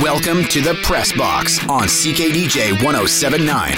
Welcome to the Press Box on CKDJ 1079.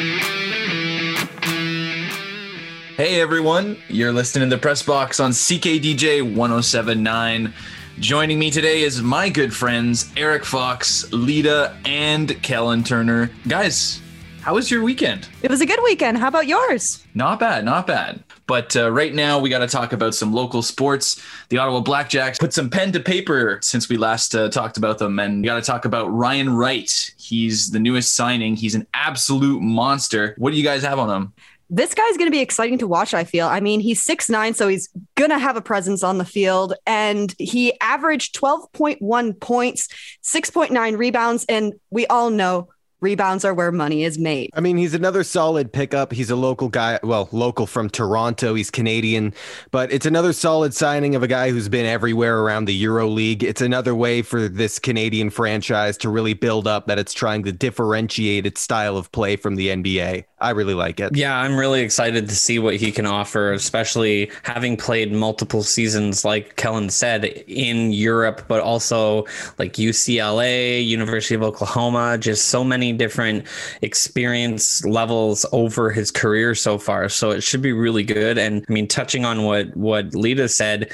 Hey everyone, you're listening to the Press Box on CKDJ 1079. Joining me today is my good friends Eric Fox, Lita, and Kellen Turner. Guys, how was your weekend? It was a good weekend. How about yours? Not bad, not bad. But right now we got to talk about some local sports. The Ottawa Blackjacks put some pen to paper since we last talked about them. And we got to talk about Ryan Wright. He's the newest signing. He's an absolute monster. What do you guys have on him? This guy's going to be exciting to watch, I feel. I mean, he's 6'9", so he's going to have a presence on the field. And he averaged 12.1 points, 6.9 rebounds. And we all know rebounds are where money is made. I mean, he's another solid pickup. He's a local guy, well, local from Toronto. He's Canadian, but it's another solid signing of a guy who's been everywhere around the EuroLeague. It's another way for this Canadian franchise to really build up that it's trying to differentiate its style of play from the NBA. I really like it. Yeah, I'm really excited to see what he can offer, especially having played multiple seasons, like Kellen said, in Europe, but also like UCLA, University of Oklahoma, just so many different experience levels over his career so far. So it should be really good. And I mean, touching on what Lita said,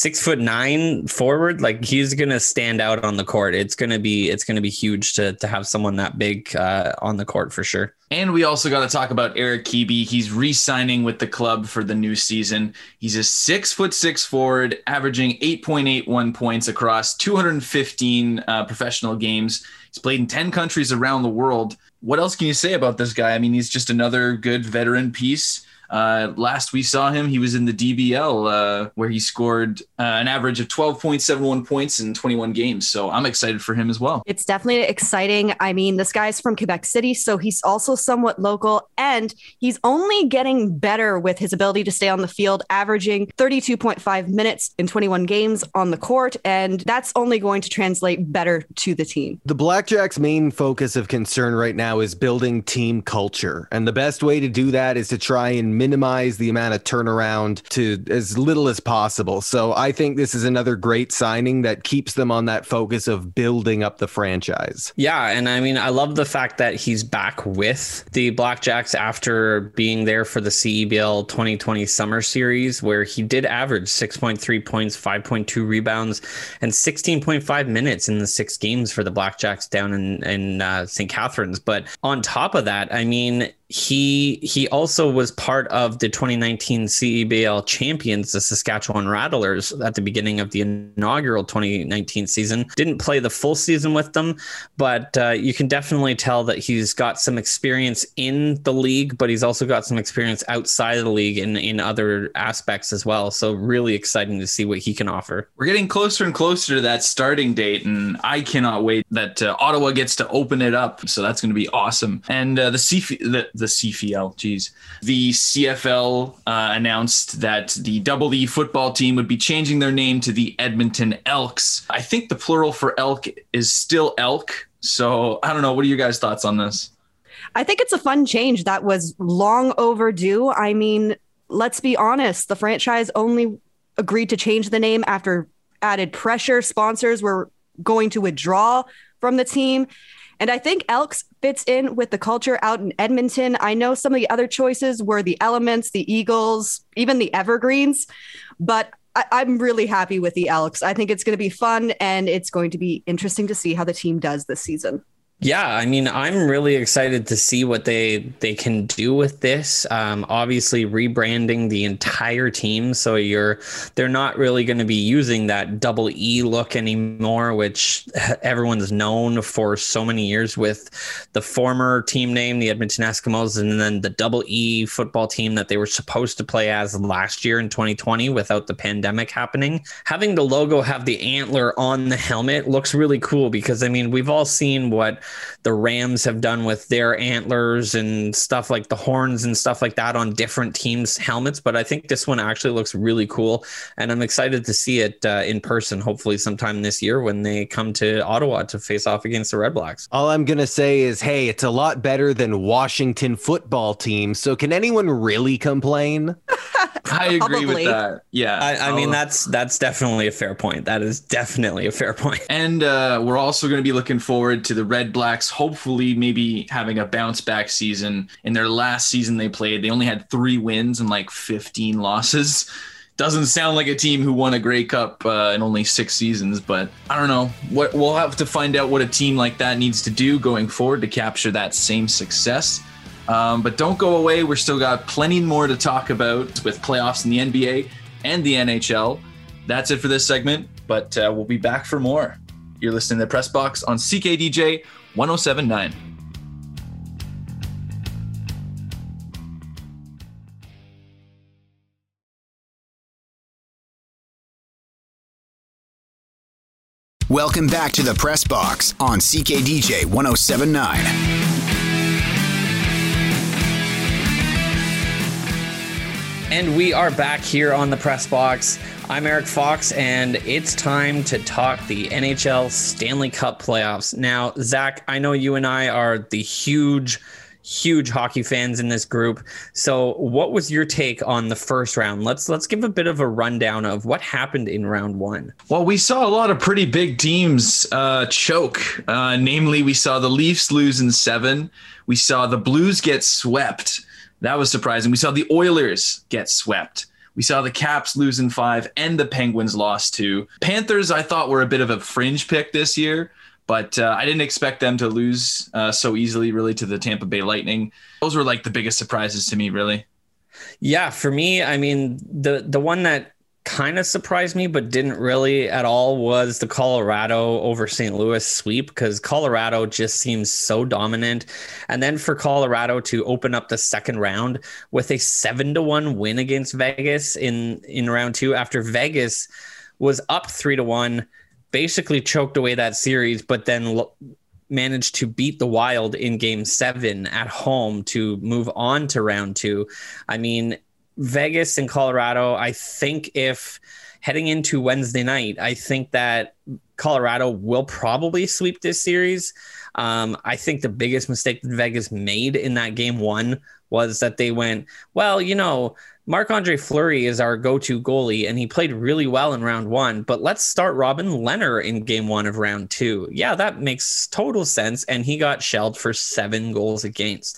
6'9" forward, like he's going to stand out on the court. It's going to be huge to have someone that big on the court for sure. And we also got to talk about Eric Keeby. He's re-signing with the club for the new season. He's a 6'6" forward, averaging 8.81 points across 215 professional games. He's played in 10 countries around the world. What else can you say about this guy? I mean, he's just another good veteran piece. Last we saw him, he was in the DBL where he scored an average of 12.71 points in 21 games. So I'm excited for him as well. It's definitely exciting. I mean, this guy's from Quebec City, so he's also somewhat local, and he's only getting better with his ability to stay on the field, averaging 32.5 minutes in 21 games on the court, and that's only going to translate better to the team. The Blackjacks' main focus of concern right now is building team culture, and the best way to do that is to try and minimize the amount of turnaround to as little as possible. So I think this is another great signing that keeps them on that focus of building up the franchise. Yeah, and I mean, I love the fact that he's back with the Blackjacks after being there for the CEBL 2020 Summer Series, where he did average 6.3 points, 5.2 rebounds, and 16.5 minutes in the 6 games for the Blackjacks down in St. Catharines. But on top of that, I mean, he also was part of the 2019 CEBL champions, the Saskatchewan Rattlers, at the beginning of the inaugural 2019 season. Didn't play the full season with them, but you can definitely tell that he's got some experience in the league, but he's also got some experience outside of the league in other aspects as well. So really exciting to see what he can offer. We're getting closer and closer to that starting date, and I cannot wait that Ottawa gets to open it up. So that's going to be awesome. And the CFL announced that the Double E football team would be changing their name to the Edmonton Elks. I think the plural for elk is still elk. So I don't know. What are your guys' thoughts on this? I think it's a fun change that was long overdue. I mean, let's be honest. The franchise only agreed to change the name after added pressure. Sponsors were going to withdraw from the team. And I think Elks fits in with the culture out in Edmonton. I know some of the other choices were the Elements, the Eagles, even the Evergreens, but I'm really happy with the Elks. I think it's going to be fun, and it's going to be interesting to see how the team does this season. Yeah, I mean, I'm really excited to see what they can do with this. Obviously, rebranding the entire team, so they're not really going to be using that Double E look anymore, which everyone's known for so many years with the former team name, the Edmonton Eskimos, and then the Double E football team that they were supposed to play as last year in 2020 without the pandemic happening. Having the logo have the antler on the helmet looks really cool because, I mean, we've all seen what the Rams have done with their antlers and stuff like the horns and stuff like that on different teams' helmets. But I think this one actually looks really cool, and I'm excited to see it in person, hopefully sometime this year when they come to Ottawa to face off against the Red Blacks. All I'm going to say is, hey, it's a lot better than Washington football team. So can anyone really complain? I agree Probably. with that. Yeah. I mean, that's definitely a fair point. That is definitely a fair point. And we're also going to be looking forward to the Red Blacks, hopefully maybe having a bounce back season. In their last season they played, they only had 3 wins and like 15 losses. Doesn't sound like a team who won a Grey Cup in only 6 seasons, but I don't know. We'll have to find out what a team like that needs to do going forward to capture that same success. But don't go away. We're still got plenty more to talk about with playoffs in the NBA and the NHL. That's it for this segment, but we'll be back for more. You're listening to the Press Box on CKDJ 107.9. Welcome back to the Press Box on CKDJ 107.9. And we are back here on the Press Box. I'm Eric Fox, and it's time to talk the NHL Stanley Cup playoffs. Now, Zach, I know you and I are the huge hockey fans in this group. So what was your take on the first round? Let's give a bit of a rundown of what happened in round 1. Well, we saw a lot of pretty big teams choke. Namely, we saw the Leafs lose in 7. We saw the Blues get swept. That was surprising. We saw the Oilers get swept. We saw the Caps lose in 5 and the Penguins lost 2. Panthers, I thought, were a bit of a fringe pick this year, but I didn't expect them to lose so easily, really, to the Tampa Bay Lightning. Those were like the biggest surprises to me, really. Yeah, for me, I mean, the one that kind of surprised me, but didn't really at all, was the Colorado over St. Louis sweep, because Colorado just seems so dominant. And then for Colorado to open up the second round with a 7-1 win against Vegas in round 2, after Vegas was up 3-1, basically choked away that series, but then managed to beat the Wild in game 7 at home to move on to round 2. I mean, Vegas and Colorado, I think if heading into Wednesday night, I think that Colorado will probably sweep this series. I think the biggest mistake that Vegas made in that game 1 was that they went, well, you know, Marc-Andre Fleury is our go-to goalie, and he played really well in round 1, but let's start Robin Lehner in game 1 of round 2. Yeah, that makes total sense, and he got shelled for 7 goals against.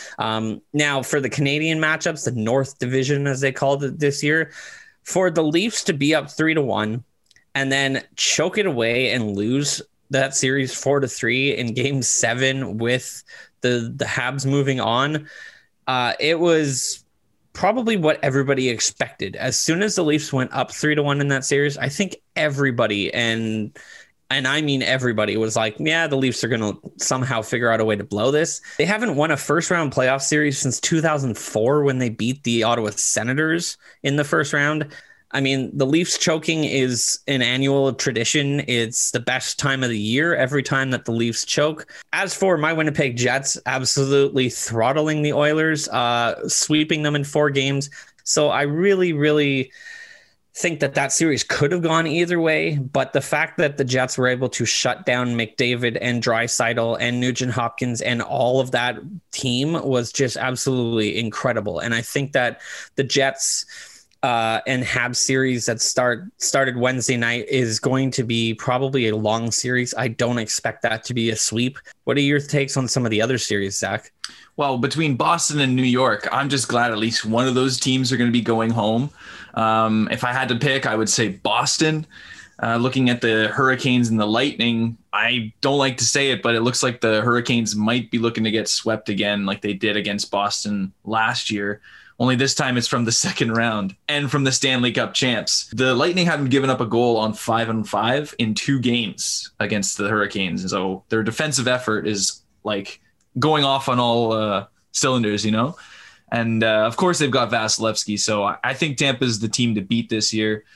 Now, for the Canadian matchups, the North Division, as they called it this year, for the Leafs to be up 3-1 and then choke it away and lose that series 4-3 in game 7 with the Habs moving on, it was probably what everybody expected. As soon as the Leafs went up 3-1 in that series, I think everybody, and I mean everybody, was like, yeah, the Leafs are going to somehow figure out a way to blow this. They haven't won a first round playoff series since 2004 when they beat the Ottawa Senators in the first round. I mean, the Leafs choking is an annual tradition. It's the best time of the year every time that the Leafs choke. As for my Winnipeg Jets, absolutely throttling the Oilers, sweeping them in 4 games. So I really think that series could have gone either way, but the fact that the Jets were able to shut down McDavid and Draisaitl and Nugent Hopkins and all of that team was just absolutely incredible. And I think that the Jets and Habs series that started Wednesday night is going to be probably a long series. I don't expect that to be a sweep. What are your takes on some of the other series, Zach? Well, between Boston and New York, I'm just glad at least one of those teams are going to be going home. If I had to pick, I would say Boston. Looking at the Hurricanes and the Lightning, I don't like to say it, but it looks like the Hurricanes might be looking to get swept again like they did against Boston last year. Only this time it's from the second round and from the Stanley Cup champs. The Lightning haven't given up a goal on 5-on-5 in 2 games against the Hurricanes. And so their defensive effort is like going off on all cylinders, you know? And of course they've got Vasilevsky. So I think Tampa's the team to beat this year.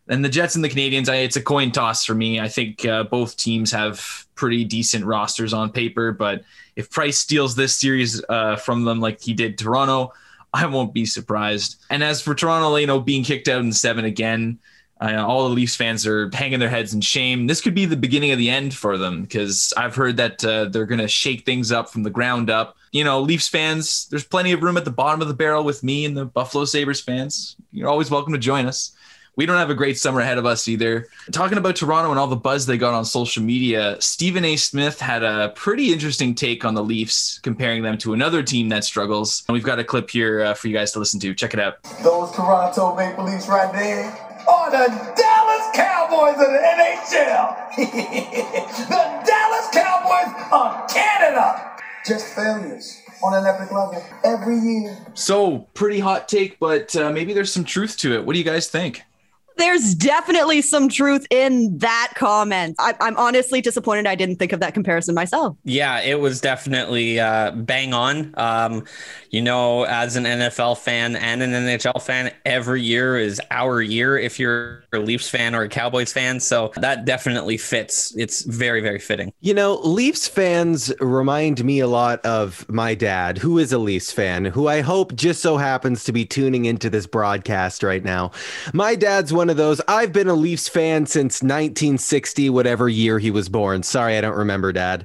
And the Jets and the Canadians, it's a coin toss for me. I think both teams have pretty decent rosters on paper, but if Price steals this series from them like he did Toronto, I won't be surprised. And as for Toronto, being kicked out in 7 again, all the Leafs fans are hanging their heads in shame. This could be the beginning of the end for them, because I've heard that they're going to shake things up from the ground up. Leafs fans, there's plenty of room at the bottom of the barrel with me and the Buffalo Sabres fans. You're always welcome to join us. We don't have a great summer ahead of us either. Talking about Toronto and all the buzz they got on social media, Stephen A. Smith had a pretty interesting take on the Leafs, comparing them to another team that struggles. And we've got a clip here for you guys to listen to. Check it out. Those Toronto Maple Leafs right there are the Dallas Cowboys of the NHL. The Dallas Cowboys of Canada. Just failures on an epic level every year. So, pretty hot take, but maybe there's some truth to it. What do you guys think? There's definitely some truth in that comment. I'm honestly disappointed I didn't think of that comparison myself. Yeah, it was definitely bang on. As an NFL fan and an NHL fan, every year is our year if you're a Leafs fan or a Cowboys fan. So that definitely fits. It's very, very fitting. Leafs fans remind me a lot of my dad, who is a Leafs fan, who I hope just so happens to be tuning into this broadcast right now. My dad's one of those. I've been a Leafs fan since 1960, whatever year he was born. Sorry, I don't remember, Dad.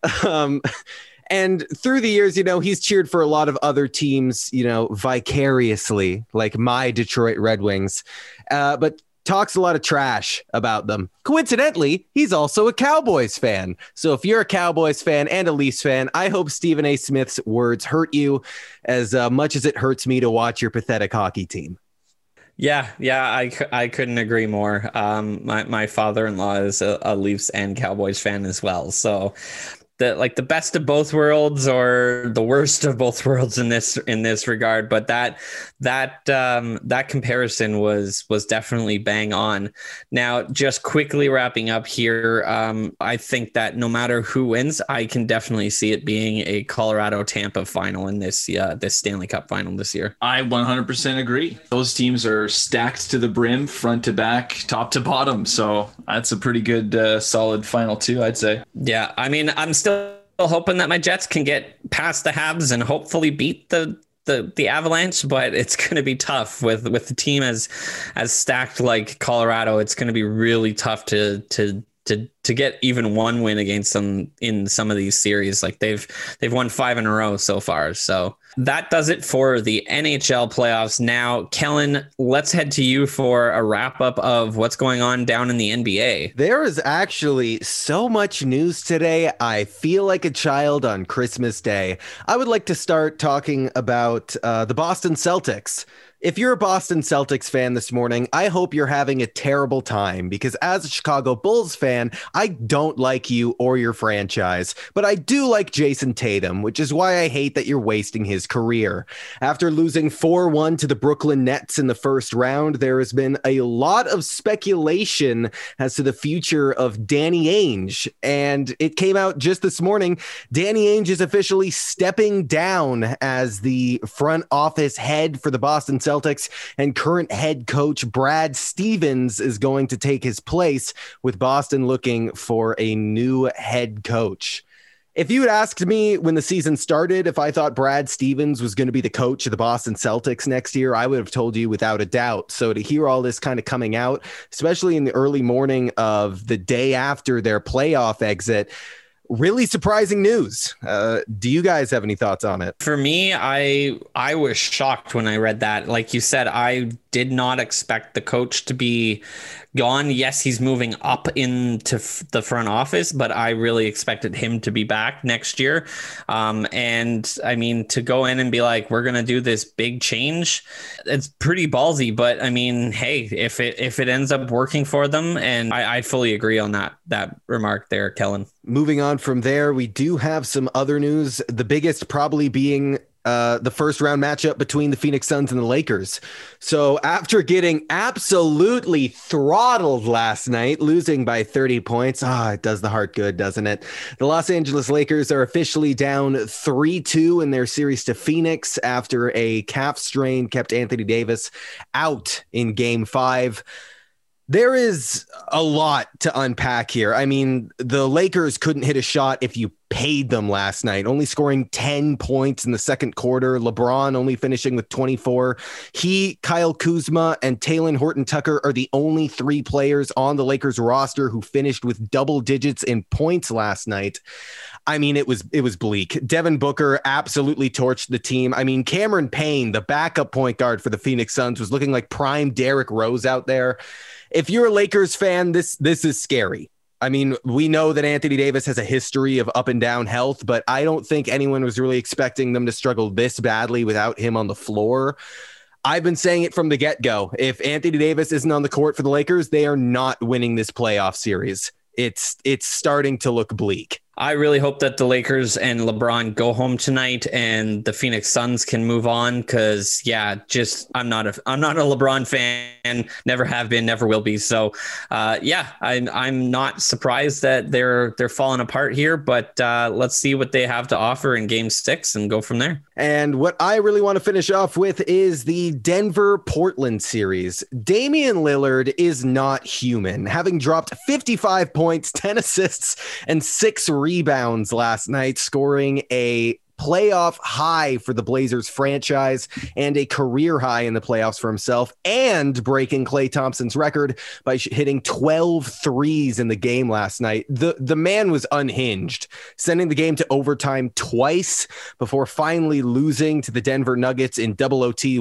And through the years, he's cheered for a lot of other teams, vicariously, like my Detroit Red Wings, but talks a lot of trash about them. Coincidentally, he's also a Cowboys fan. So if you're a Cowboys fan and a Leafs fan, I hope Stephen A. Smith's words hurt you as much as it hurts me to watch your pathetic hockey team. Yeah, I couldn't agree more. My father-in-law is a Leafs and Cowboys fan as well. So the best of both worlds or the worst of both worlds in this regard. But that comparison was definitely bang on. Now, just quickly wrapping up here, I think that no matter who wins, I can definitely see it being a Colorado-Tampa final in this Stanley Cup final this year. I 100% agree. Those teams are stacked to the brim, front to back, top to bottom. So that's a pretty good, solid final too, I'd say. Yeah, I mean, I'm still hoping that my Jets can get past the Habs and hopefully beat the Avalanche, but it's going to be tough with the team as stacked like Colorado. It's going to be really tough to get even one win against them in some of these series. Like they've won 5 in a row so far. So that does it for the NHL playoffs. Now, Kellen, let's head to you for a wrap up of what's going on down in the NBA. There is actually so much news today. I feel like a child on Christmas Day. I would like to start talking about the Boston Celtics. If you're a Boston Celtics fan this morning, I hope you're having a terrible time, because as a Chicago Bulls fan, I don't like you or your franchise, but I do like Jason Tatum, which is why I hate that you're wasting his career. After losing 4-1 to the Brooklyn Nets in the first round, there has been a lot of speculation as to the future of Danny Ainge, and it came out just this morning. Danny Ainge is officially stepping down as the front office head for the Boston Celtics, and current head coach Brad Stevens is going to take his place, with Boston looking for a new head coach. If you had asked me when the season started if I thought Brad Stevens was going to be the coach of the Boston Celtics next year, I would have told you without a doubt. So to hear all this kind of coming out, especially in the early morning of the day after their playoff exit, really surprising news. Do you guys have any thoughts on it? For me, I was shocked when I read that. Like you said, I did not expect the coach to be gone. Yes, he's moving up into the front office, but I really expected him to be back next year. And I mean, to go in and be like, we're going to do this big change, it's pretty ballsy. But I mean, hey, if it ends up working for them, and I fully agree on that remark there, Kellen. Moving on from there, we do have some other news. The biggest probably being the first round matchup between the Phoenix Suns and the Lakers. So after getting absolutely throttled last night, losing by 30 points, it does the heart good, doesn't it? The Los Angeles Lakers are officially down 3-2 in their series to Phoenix after a calf strain kept Anthony Davis out in Game 5. There is a lot to unpack here. I mean, the Lakers couldn't hit a shot if you paid them last night, only scoring 10 points in the second quarter. LeBron only finishing with 24. Kyle Kuzma, and Talen Horton-Tucker are the only three players on the Lakers roster who finished with double digits in points last night. I mean, it was bleak. Devin Booker absolutely torched the team. I mean, Cameron Payne, the backup point guard for the Phoenix Suns, was looking like prime Derrick Rose out there. If you're a Lakers fan, this is scary. I mean, we know that Anthony Davis has a history of up and down health, but I don't think anyone was really expecting them to struggle this badly without him on the floor. I've been saying it from the get-go. If Anthony Davis isn't on the court for the Lakers, they are not winning this playoff series. It's starting to look bleak. I really hope that the Lakers and LeBron go home tonight and the Phoenix Suns can move on, because I'm not a LeBron fan, never have been, never will be. So I'm not surprised that they're falling apart here, but let's see what they have to offer in game 6 and go from there. And what I really want to finish off with is the Denver-Portland series. Damian Lillard is not human, having dropped 55 points, 10 assists, and 6 rebounds last night, scoring a playoff high for the Blazers franchise and a career high in the playoffs for himself, and breaking Klay Thompson's record by hitting 12 threes in the game last night. The man was unhinged, sending the game to overtime twice before finally losing to the Denver Nuggets in double OT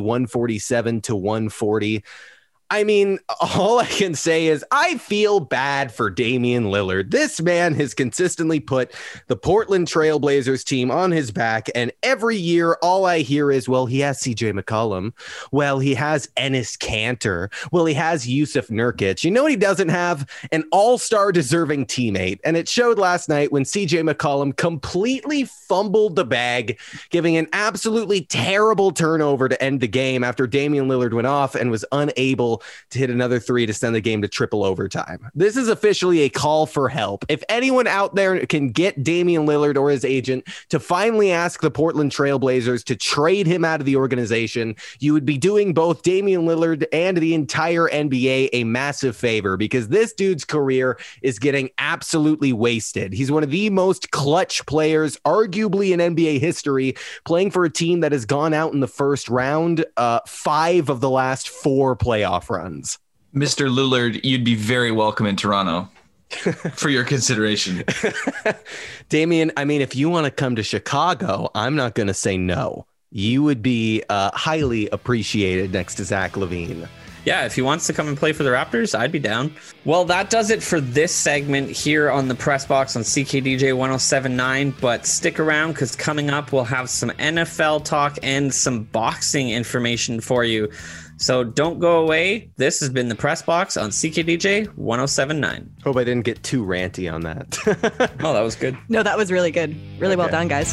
147-140. I mean, all I can say is I feel bad for Damian Lillard. This man has consistently put the Portland Trail Blazers team on his back, and every year all I hear is, well, he has CJ McCollum. Well, he has Enes Kanter. Well, he has Yusuf Nurkic. You know what he doesn't have? An all-star deserving teammate. And it showed last night when CJ McCollum completely fumbled the bag, giving an absolutely terrible turnover to end the game after Damian Lillard went off and was unable to hit another three to send the game to triple overtime. This is officially a call for help. If anyone out there can get Damian Lillard or his agent to finally ask the Portland Trail Blazers to trade him out of the organization, you would be doing both Damian Lillard and the entire NBA a massive favor, because this dude's career is getting absolutely wasted. He's one of the most clutch players, arguably in NBA history, playing for a team that has gone out in the first round 5 of the last 4 playoff runs. Mr. Lillard, you'd be very welcome in Toronto for your consideration. Damian, I mean, if you want to come to Chicago, I'm not going to say no. You would be highly appreciated next to Zach LaVine. Yeah, if he wants to come and play for the Raptors, I'd be down. Well, that does it for this segment here on the Press Box on CKDJ 1079. But stick around, because coming up, we'll have some NFL talk and some boxing information for you. So don't go away. This has been the Press Box on CKDJ 1079. Hope I didn't get too ranty on that. Oh, that was good. No, that was really good. Really well done, guys.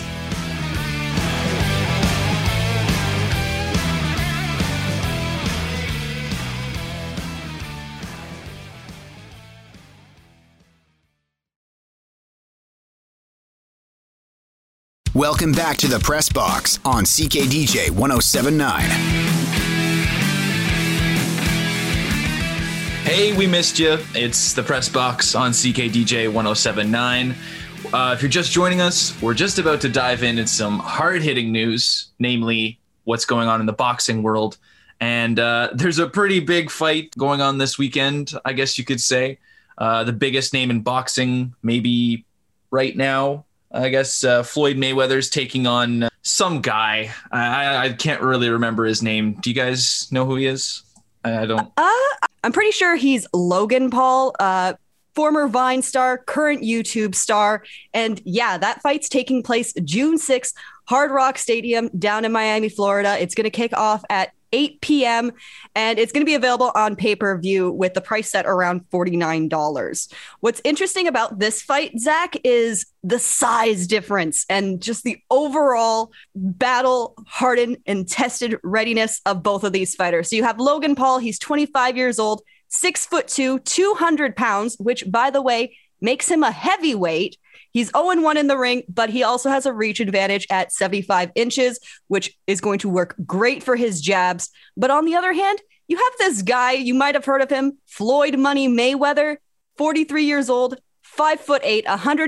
Welcome back to the Press Box on CKDJ 1079. Hey, we missed you. It's the Press Box on CKDJ 1079. If you're just joining us, we're just about to dive into some hard-hitting news, namely what's going on in the boxing world. And there's a pretty big fight going on this weekend, I guess you could say. The biggest name in boxing, maybe right now. I guess Floyd Mayweather's taking on some guy. I can't really remember his name. Do you guys know who he is? I don't. I'm pretty sure he's Logan Paul, former Vine star, current YouTube star. And yeah, that fight's taking place June 6th, Hard Rock Stadium down in Miami, Florida. It's going to kick off at 8 p.m. and it's going to be available on pay-per-view with the price set around $49. What's interesting about this fight, Zach, is the size difference and just the overall battle-hardened and tested readiness of both of these fighters. So you have Logan Paul. He's 25 years old, 6'2", 200 pounds, which, by the way, makes him a heavyweight. He's 0-1 in the ring, but he also has a reach advantage at 75 inches, which is going to work great for his jabs. But on the other hand, You have this guy, you might have heard of him, Floyd Money Mayweather, 43 years old, 5'8",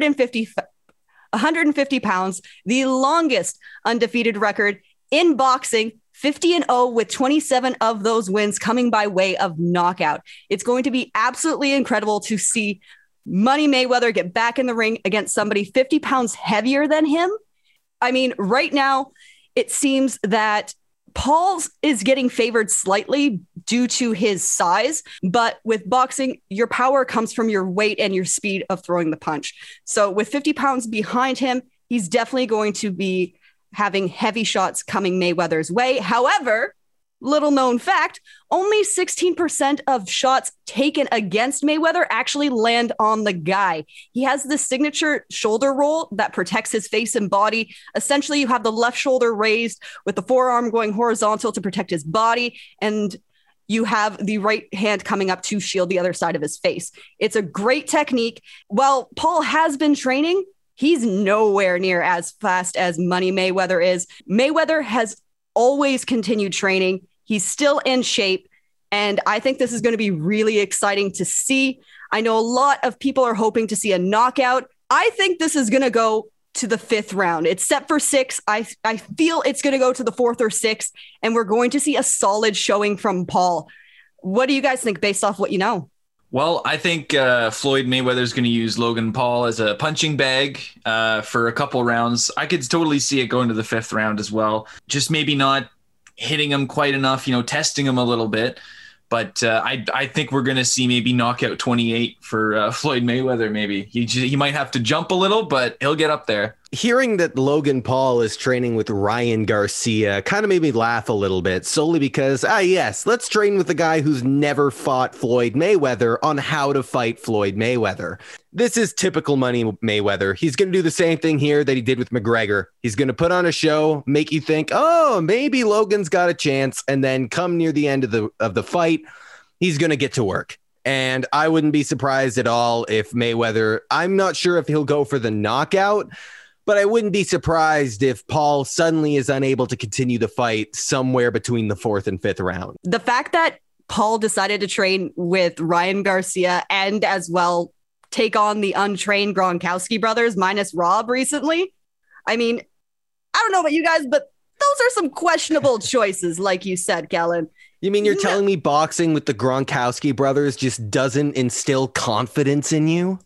150 pounds, the longest undefeated record in boxing, 50-0 with 27 of those wins coming by way of knockout. It's going to be absolutely incredible to see Money Mayweather get back in the ring against somebody 50 pounds heavier than him. I mean, right now, it seems that Paul is getting favored slightly due to his size, but with boxing, your power comes from your weight and your speed of throwing the punch. So with 50 pounds behind him, he's definitely going to be having heavy shots coming Mayweather's way. However, little known fact, only 16% of shots taken against Mayweather actually land on the guy. He has this signature shoulder roll that protects his face and body. Essentially, you have the left shoulder raised with the forearm going horizontal to protect his body, and you have the right hand coming up to shield the other side of his face. It's a great technique. While Paul has been training, he's nowhere near as fast as Money Mayweather is. Mayweather has always continued training. He's still in shape. And I think this is going to be really exciting to see. I know a lot of people are hoping to see a knockout. I think this is going to go to the 5th round. It's set for 6. I feel it's going to go to the 4th or 6th. And we're going to see a solid showing from Paul. What do you guys think based off what you know? Well, I think Floyd Mayweather is going to use Logan Paul as a punching bag for a couple rounds. I could totally see it going to the 5th round as well. Just maybe not hitting him quite enough, testing him a little bit. But I think we're going to see maybe knockout 28 for Floyd Mayweather. Maybe he might have to jump a little, but he'll get up there. Hearing that Logan Paul is training with Ryan Garcia kind of made me laugh a little bit, solely because, yes, let's train with the guy who's never fought Floyd Mayweather on how to fight Floyd Mayweather. This is typical Money Mayweather. He's going to do the same thing here that he did with McGregor. He's going to put on a show, make you think, oh, maybe Logan's got a chance, and then come near the end of the fight, he's going to get to work. And I wouldn't be surprised at all if Mayweather, I'm not sure if he'll go for the knockout, but I wouldn't be surprised if Paul suddenly is unable to continue the fight somewhere between the 4th and 5th round. The fact that Paul decided to train with Ryan Garcia and as well take on the untrained Gronkowski brothers minus Rob recently. I mean, I don't know about you guys, but those are some questionable choices, like you said, Kellen. You mean you're telling me boxing with the Gronkowski brothers just doesn't instill confidence in you?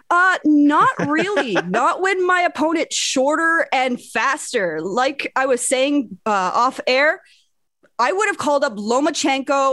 Not really. Not when my opponent's shorter and faster. Like I was saying off air, I would have called up Lomachenko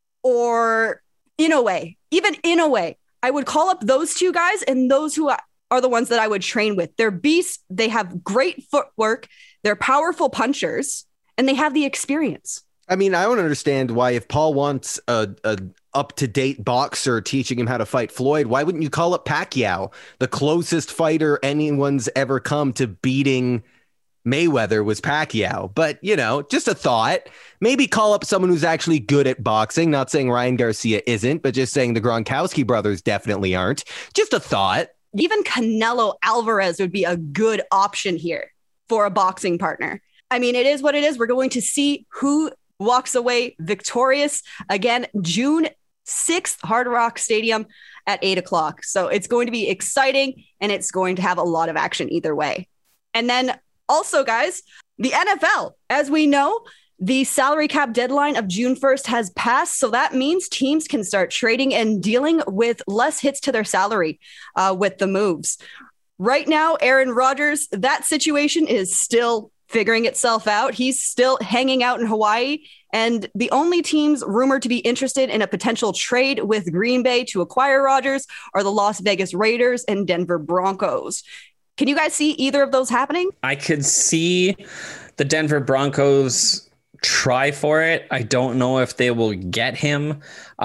or Inoue. Even Inoue. I would call up those two guys, and those who are the ones that I would train with. They're beasts. They have great footwork. They're powerful punchers, and they have the experience. I mean, I don't understand why, if Paul wants a up-to-date boxer teaching him how to fight Floyd, why wouldn't you call up Pacquiao, the closest fighter anyone's ever come to beating Mayweather was Pacquiao? But, just a thought. Maybe call up someone who's actually good at boxing. Not saying Ryan Garcia isn't, but just saying the Gronkowski brothers definitely aren't. Just a thought. Even Canelo Alvarez would be a good option here for a boxing partner. I mean, it is what it is. We're going to see who walks away victorious. Again, June 6th, Hard Rock Stadium at 8:00. So it's going to be exciting, and it's going to have a lot of action either way. And then also, guys, the NFL, as we know, the salary cap deadline of June 1st has passed. So that means teams can start trading and dealing with less hits to their salary with the moves. Right now, Aaron Rodgers, that situation is still figuring itself out. He's still hanging out in Hawaii, and the only teams rumored to be interested in a potential trade with Green Bay to acquire Rodgers are the Las Vegas Raiders and Denver Broncos. Can you guys see either of those happening? I could see the Denver Broncos try for it. I don't know if they will get him,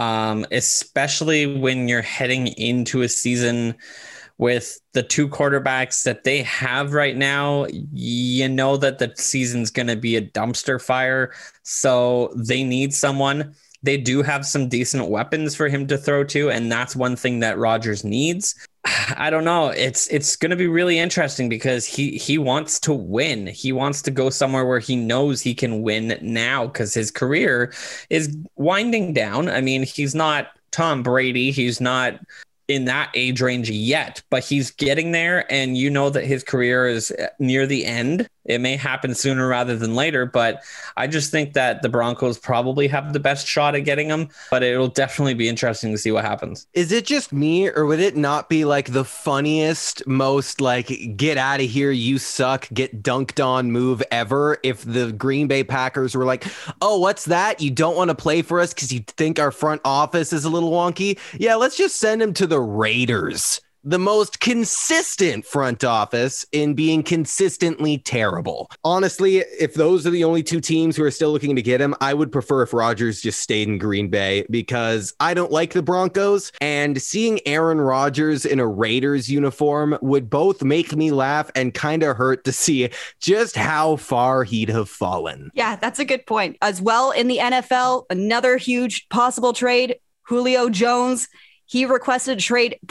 especially when you're heading into a season with the two quarterbacks that they have right now. You know that the season's going to be a dumpster fire, so they need someone. They do have some decent weapons for him to throw to, and that's one thing that Rodgers needs. I don't know. It's going to be really interesting because he wants to win. He wants to go somewhere where he knows he can win now because his career is winding down. I mean, he's not Tom Brady. He's not in that age range yet, but he's getting there, and you know that his career is near the end. It may happen sooner rather than later, but I just think that the Broncos probably have the best shot at getting him, but it'll definitely be interesting to see what happens. Is it just me, or would it not be like the funniest, most like get out of here, you suck, get dunked on move ever if the Green Bay Packers were like, oh, what's that? You don't want to play for us because you think our front office is a little wonky? Yeah, let's just send him to the Raiders, the most consistent front office in being consistently terrible. Honestly, if those are the only two teams who are still looking to get him, I would prefer if Rodgers just stayed in Green Bay because I don't like the Broncos, and seeing Aaron Rodgers in a Raiders uniform would both make me laugh and kind of hurt to see just how far he'd have fallen. Yeah, that's a good point. As well, in the NFL, another huge possible trade, Julio Jones. He requested a trade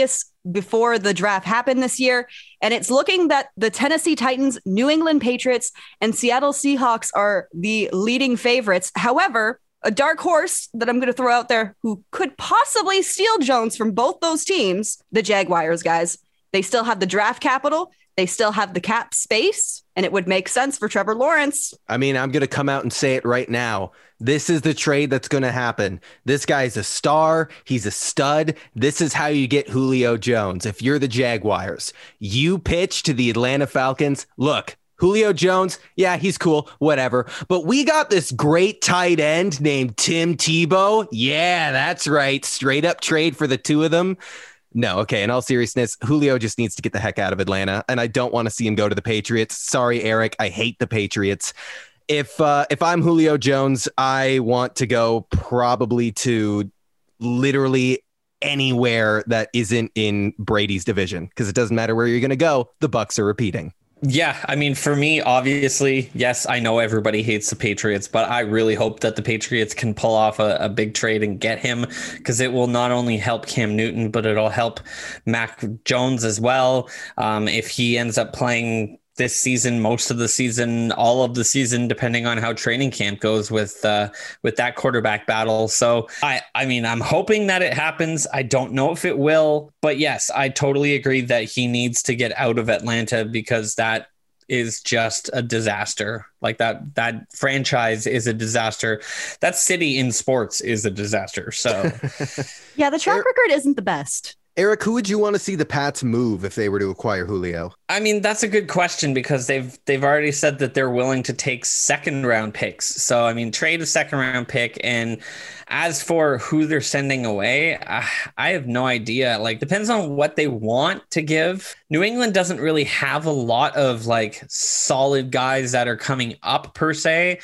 before the draft happened this year, and it's looking that the Tennessee Titans, New England Patriots, and Seattle Seahawks are the leading favorites. However, a dark horse that I'm going to throw out there who could possibly steal Jones from both those teams, the Jaguars, guys. They still have the draft capital. They still have the cap space, and it would make sense for Trevor Lawrence. I mean, I'm going to come out and say it right now. This is the trade that's going to happen. This guy's a star. He's a stud. This is how you get Julio Jones. If you're the Jaguars, you pitch to the Atlanta Falcons. Look, Julio Jones, yeah, he's cool, whatever. But we got this great tight end named Tim Tebow. Yeah, that's right. Straight up trade for the two of them. No, okay, in all seriousness, Julio just needs to get the heck out of Atlanta, and I don't want to see him go to the Patriots. Sorry, Eric, I hate the Patriots. If I'm Julio Jones, I want to go probably to literally anywhere that isn't in Brady's division, because it doesn't matter where you're going to go. The Bucs are repeating. Yeah, I mean, for me, obviously, yes, I know everybody hates the Patriots, but I really hope that the Patriots can pull off a big trade and get him, because it will not only help Cam Newton, but it'll help Mac Jones as well. If he ends up playing this season, most of the season, all of the season, depending on how training camp goes with that quarterback battle. So I mean, I'm hoping that it happens. I don't know if it will, but yes, I totally agree that he needs to get out of Atlanta because that is just a disaster. Like that franchise is a disaster. That city in sports is a disaster. So yeah, the track record isn't the best. Eric, who would you want to see the Pats move if they were to acquire Julio? I mean, that's a good question because they've already said that they're willing to take second round picks. So, I mean, trade a second round pick. And as for who they're sending away, I have no idea. Like, depends on what they want to give. New England doesn't really have a lot of like solid guys that are coming up per se.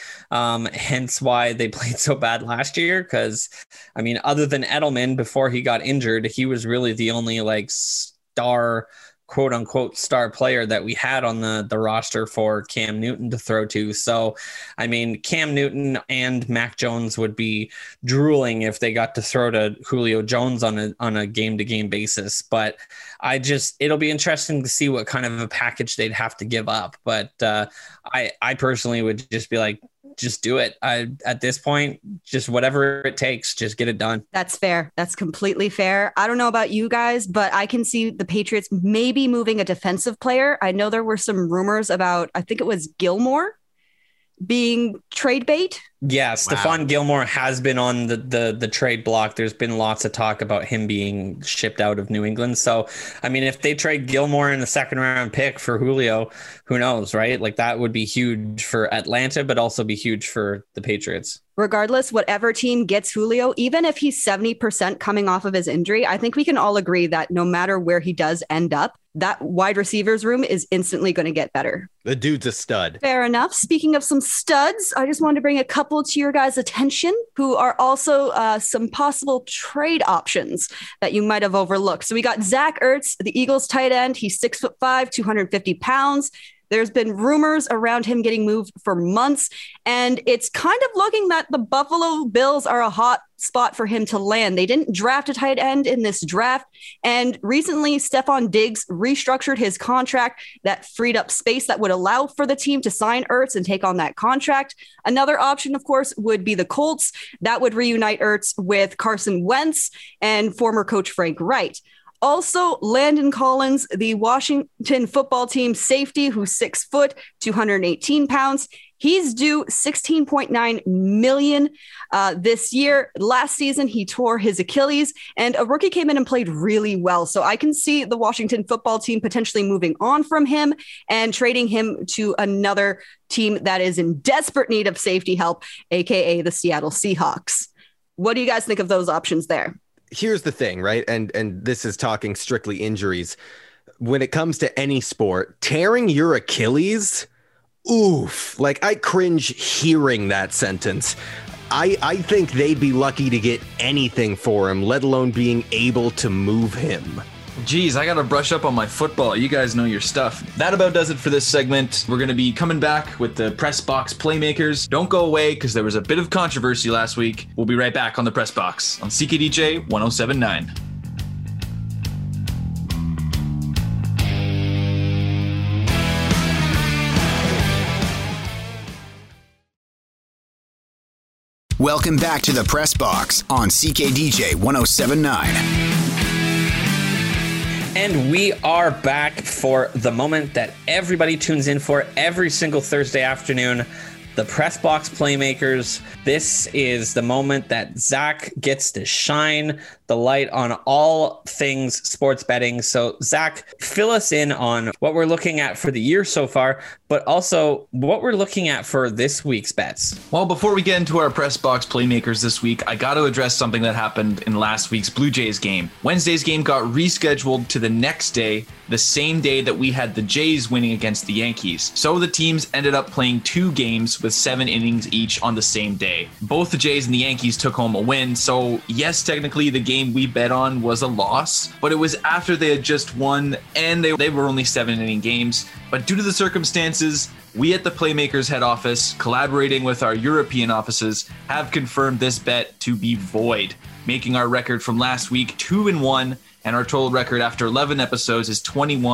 Hence why they played so bad last year. Because, I mean, other than Edelman before he got injured, he was really the only like star, quote unquote, star player that we had on the roster for Cam Newton to throw to. So, I mean, Cam Newton and Mac Jones would be drooling if they got to throw to Julio Jones on a game to game basis. But it'll be interesting to see what kind of a package they'd have to give up. But I personally would just be like, just do it. At this point, just whatever it takes, just get it done. That's fair. That's completely fair. I don't know about you guys, but I can see the Patriots maybe moving a defensive player. I know there were some rumors about, I think it was Gilmore being trade bait. Yeah, Stephon Gilmore has been on the trade block. There's been lots of talk about him being shipped out of New England. So, I mean, if they trade Gilmore in the second round pick for Julio, who knows, right? Like that would be huge for Atlanta, but also be huge for the Patriots. Regardless, whatever team gets Julio, even if he's 70% coming off of his injury, I think we can all agree that no matter where he does end up, that wide receivers room is instantly going to get better. The dude's a stud. Fair enough. Speaking of some studs, I just wanted to bring a couple to your guys' attention who are also some possible trade options that you might have overlooked. So we got Zach Ertz, the Eagles tight end. He's 6'5", 250 pounds. There's been rumors around him getting moved for months, and it's kind of looking that the Buffalo Bills are a hot spot for him to land. They didn't draft a tight end in this draft, and recently Stefon Diggs restructured his contract that freed up space that would allow for the team to sign Ertz and take on that contract. Another option, of course, would be the Colts. That would reunite Ertz with Carson Wentz and former coach Frank Wright. Also, Landon Collins, the Washington football team safety, who's 6 foot, 218 pounds. He's due $16.9 million this year. Last season, he tore his Achilles, and a rookie came in and played really well. So I can see the Washington football team potentially moving on from him and trading him to another team that is in desperate need of safety help, aka the Seattle Seahawks. What do you guys think of those options there? Here's the thing, right? And this is talking strictly injuries. When it comes to any sport, tearing your Achilles, oof, like I cringe hearing that sentence. I think they'd be lucky to get anything for him, let alone being able to move him. Geez, I got to brush up on my football. You guys know your stuff. That about does it for this segment. We're going to be coming back with the Press Box Playmakers. Don't go away because there was a bit of controversy last week. We'll be right back on the Press Box on CKDJ 1079. Welcome back to the Press Box on CKDJ 1079. And we are back for the moment that everybody tunes in for every single Thursday afternoon, the Press Box Playmakers. This is the moment that Zach gets to shine the light on all things sports betting. So Zach, fill us in on what we're looking at for the year so far, but also what we're looking at for this week's bets. Well, before we get into our Press Box Playmakers this week, I got to address something that happened in last week's Blue Jays game. Wednesday's game got rescheduled to the next day, the same day that we had the Jays winning against the Yankees. So the teams ended up playing 2 games with 7 innings each on the same day. Both the Jays and the Yankees took home a win. So yes, technically the game we bet on was a loss, but it was after they had just won and they were only 7-inning games. But due to the circumstances, we at the Playmakers head office, collaborating with our European offices, have confirmed this bet to be void, making our record from last week 2-1, and our total record after 11 episodes is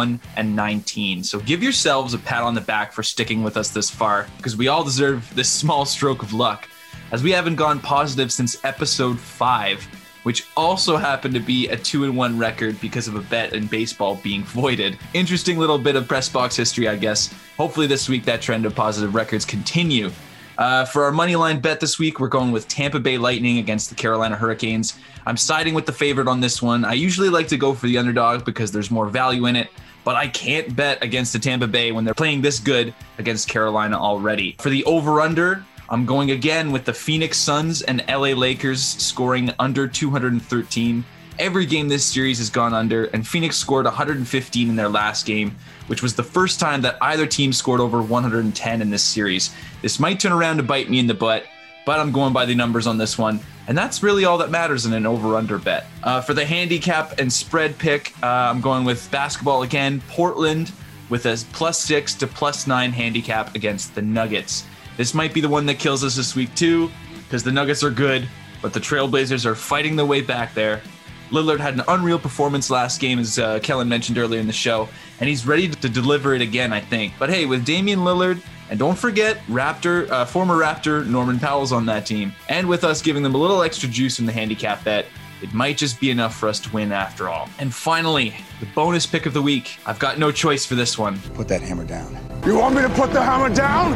21-19. So give yourselves a pat on the back for sticking with us this far, because we all deserve this small stroke of luck, as we haven't gone positive since episode 5, which also happened to be a 2-1 record because of a bet in baseball being voided. Interesting little bit of press box history, I guess. Hopefully this week that trend of positive records continue. For our money line bet this week, we're going with Tampa Bay Lightning against the Carolina Hurricanes. I'm siding with the favorite on this one. I usually like to go for the underdog because there's more value in it, but I can't bet against the Tampa Bay when they're playing this good against Carolina already. For the over-under, I'm going again with the Phoenix Suns and LA Lakers scoring under 213. Every game this series has gone under, and Phoenix scored 115 in their last game, which was the first time that either team scored over 110 in this series. This might turn around to bite me in the butt, but I'm going by the numbers on this one, and that's really all that matters in an over-under bet. For the handicap and spread pick, I'm going with basketball again, Portland with a +6 to +9 handicap against the Nuggets. This might be the one that kills us this week too, because the Nuggets are good, but the Trailblazers are fighting their way back there. Lillard had an unreal performance last game, as Kellen mentioned earlier in the show, and he's ready to deliver it again, I think. But hey, with Damian Lillard, and don't forget former Raptor Norman Powell's on that team, and with us giving them a little extra juice in the handicap bet, it might just be enough for us to win after all. And finally, the bonus pick of the week. I've got no choice for this one. Put that hammer down. You want me to put the hammer down?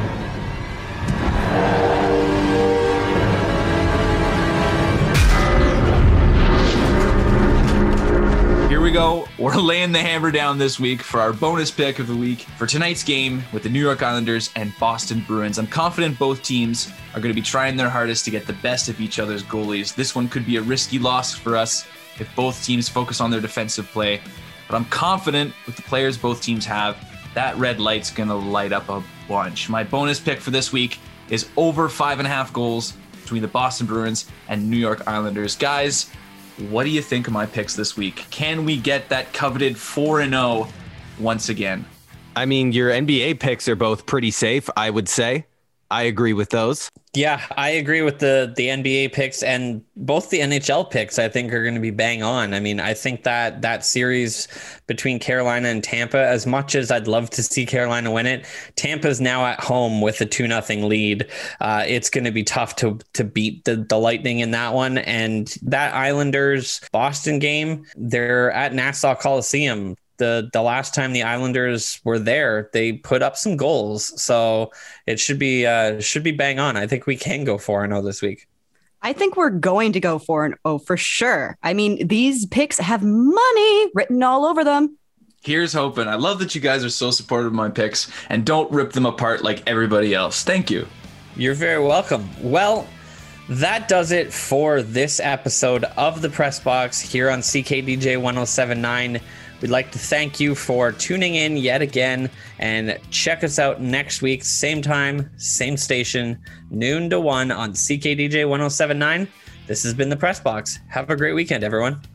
Here we go. We're laying the hammer down this week for our bonus pick of the week for tonight's game with the New York Islanders and Boston Bruins. I'm confident both teams are going to be trying their hardest to get the best of each other's goalies. This one could be a risky loss for us if both teams focus on their defensive play, but I'm confident with the players both teams have, that red light's going to light up a bunch. My bonus pick for this week is over 5.5 goals between the Boston Bruins and New York Islanders. Guys, what do you think of my picks this week? Can we get that coveted 4-0 once again? I mean, your NBA picks are both pretty safe, I would say. I agree with those. Yeah, I agree with the NBA picks, and both the NHL picks I think are going to be bang on. I mean, I think that series between Carolina and Tampa, as much as I'd love to see Carolina win it, Tampa's now at home with a 2-0 lead. It's going to be tough to beat the Lightning in that one. And that Islanders Boston game, they're at Nassau Coliseum. The last time the Islanders were there, they put up some goals. So it should be bang on. I think we can go 4-0 this week. I think we're going to go 4-0 for sure. I mean, these picks have money written all over them. Here's hoping. I love that you guys are so supportive of my picks and don't rip them apart like everybody else. Thank you. You're very welcome. Well, that does it for this episode of the Press Box here on CKDJ 107.9. We'd like to thank you for tuning in yet again, and check us out next week, same time, same station, noon to 1 on CKDJ 107.9. This has been the Press Box. Have a great weekend, everyone.